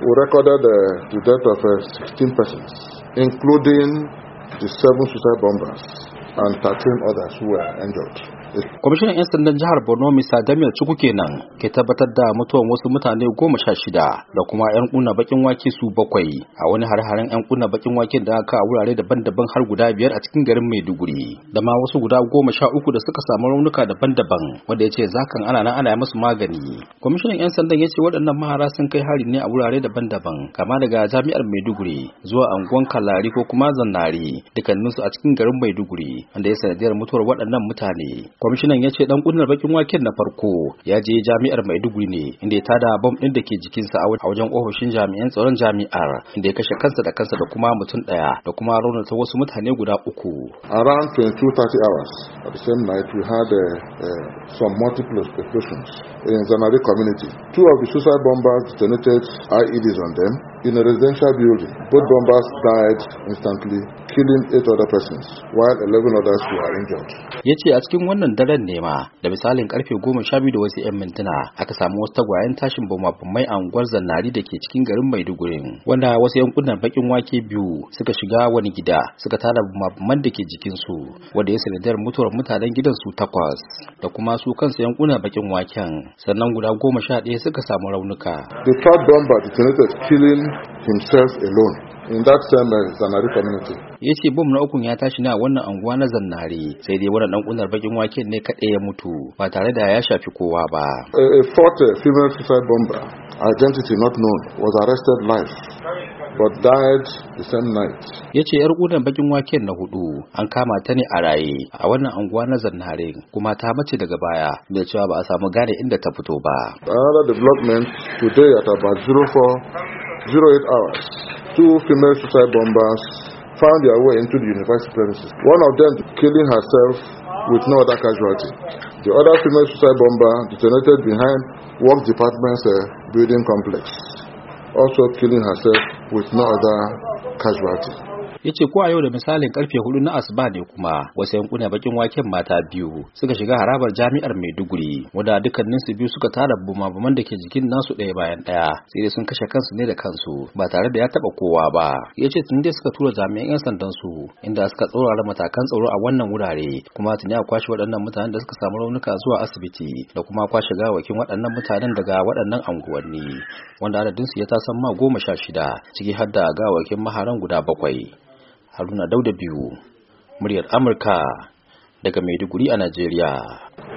we recorded the death of 16 persons, including the 7 suicide bombers and 13 others who were injured. Kwamishinan 'yan sandan jihar Borno Mr. Damiel Chukwu kenan ke tabbatar da mutuwan wasu mutane 16 da kuma 'yan kunna bakin wake su 7 a wani har-haren 'yan kunna bakin waken da aka a wurare daban-daban har guda 5 a cikin garin Maiduguri da ma wasu guda 13 da suka samu raunuka daban-daban wanda ya ce zakan ana musu magani. Kwamishinan 'yan sandan ya ce waɗannan mahara sun kai hari ne a wurare daban-daban kama daga jami'ar Maiduguri zuwa anguwan Kalari ko kuma Zannari dukkaninsu a cikin garin Maiduguri wanda ya sanadiyar mutuwar waɗannan mutane. Kwamishinan ya ce dan kunnar bakin waken na farko ya je jami'ar Maiduguri ne inda ya tada bom din da ke jikinsa a wajen ofishin jami'an tsaron jami'ar inda ya kashe kansa da kuma mutum daya da kuma raunata wasu mutane guda 3. Around 22:30 hours at the same night we had some multiple explosions in Zanari community. 2 of the suicide bombers detonated IEDs on them in a residential building. Both bombers died instantly, killing 8 other persons while 11 others were injured. Yace a cikin wannan daren ne ma da misalin karfe 12 da wasu 'yan mintuna aka samu wasu tagwayen tashin bamabamai a unguwar Zannari da ke cikin garin Maiduguri wanda wasu yankunan bakin wake biyu suka shiga wani gida suka tada bamabaman da ke jikin su wanda ya sanadiyar mutuwar mutanen gidan su 8 da kuma su kansu yankunan bakin waken sannan guda 11 suka samu raunuka. The third bomber detonated, killing himself alone in that same Zanari community. Ya ce bom na ukun ya tashi ne a wannan anguwa na Zannari sai dai wannan dan kunar bakin waken ne kadai ya mutu ba tare da ya shafi kowa ba. A fourth female suicide bomber, identity not known, was arrested live but died the same night. Ya ce yar kunar bakin waken na 4 an kama ta ne a raye a wannan anguwa na Zannari kuma ta mace daga baya da cewa ba a samu gane inda ta fito ba. Another development today at about 04:08 hours. 2 female suicide bombers found their way into the university premises. One of them killing herself with no other casualty. The other female suicide bomber detonated behind work department's building complex, also killing herself with no other casualty. Ya ce ko a yau da misalin karfe 4 na asuba ne kuma wasu yankuna bakin waken mata biyu suka shiga harabar jami'ar Maiduguri wanda dukkanin su biyu suka tara bumabuman da ke jikin nasu ɗaya bayan ɗaya sai dai sun kashe kansu ne da kansu ba tare da ya taba kowa ba. Ya ce tun dai suka tura jami'an 'yan sandan su inda suka tsaurara matakan tsaro a wannan wurare kuma tuni a kwashe waɗannan mutanen da suka samu raunuka zuwa asibiti da kuma kwashe gawakin waɗannan mutanen daga waɗannan anguwanni wanda adadin su ya tasan ma 16 ciki har da gawakin maharan guda 7. Haruna Dauda biyu, muryar Amurka daga Maiduguri a Najeriya.